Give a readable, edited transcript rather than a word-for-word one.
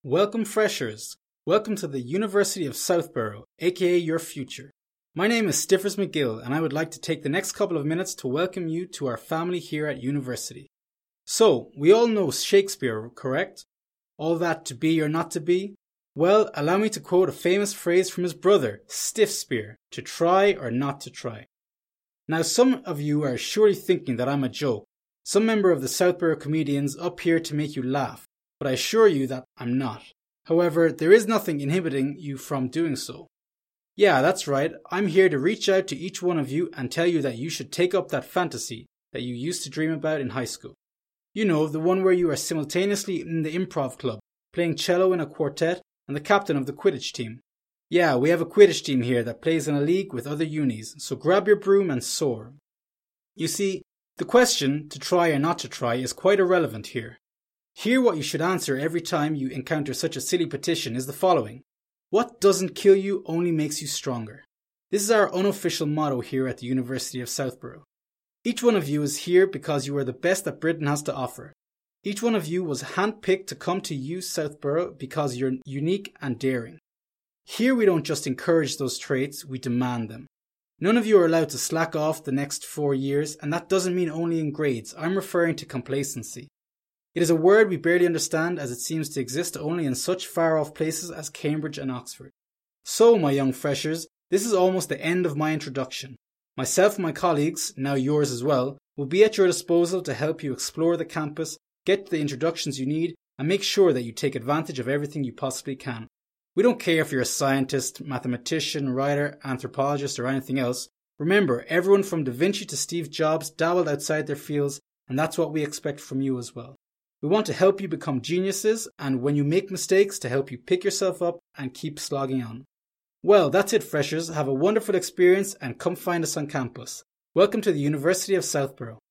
Welcome freshers. Welcome to the University of Southborough, aka your future. My name is Stiffers McGill and I would like to take the next couple of minutes to welcome you to our family here at university. So, we all know Shakespeare, correct? All that to be or not to be? Well, allow me to quote a famous phrase from his brother, Stiffspear, to try or not to try. Now some of you are surely thinking that I'm a joke, some member of the Southborough comedians up here to make you laugh, but I assure you that I'm not. However, there is nothing inhibiting you from doing so. Yeah, that's right, I'm here to reach out to each one of you and tell you that you should take up that fantasy that you used to dream about in high school. You know, the one where you are simultaneously in the improv club, playing cello in a quartet, and the captain of the Quidditch team. Yeah, we have a Quidditch team here that plays in a league with other unis, so grab your broom and soar. You see, the question, to try or not to try, is quite irrelevant here. Here what you should answer every time you encounter such a silly petition is the following. What doesn't kill you only makes you stronger. This is our unofficial motto here at the University of Southborough. Each one of you is here because you are the best that Britain has to offer. Each one of you was handpicked to come to U Southborough because you're unique and daring. Here we don't just encourage those traits, we demand them. None of you are allowed to slack off the next 4 years, and that doesn't mean only in grades. I'm referring to complacency. It is a word we barely understand as it seems to exist only in such far-off places as Cambridge and Oxford. So, my young freshers, this is almost the end of my introduction. Myself and my colleagues, now yours as well, will be at your disposal to help you explore the campus, get the introductions you need, and make sure that you take advantage of everything you possibly can. We don't care if you're a scientist, mathematician, writer, anthropologist, or anything else. Remember, everyone from Da Vinci to Steve Jobs dabbled outside their fields, and that's what we expect from you as well. We want to help you become geniuses, and when you make mistakes, to help you pick yourself up and keep slogging on. Well, that's it, freshers. Have a wonderful experience and come find us on campus. Welcome to the University of Southborough.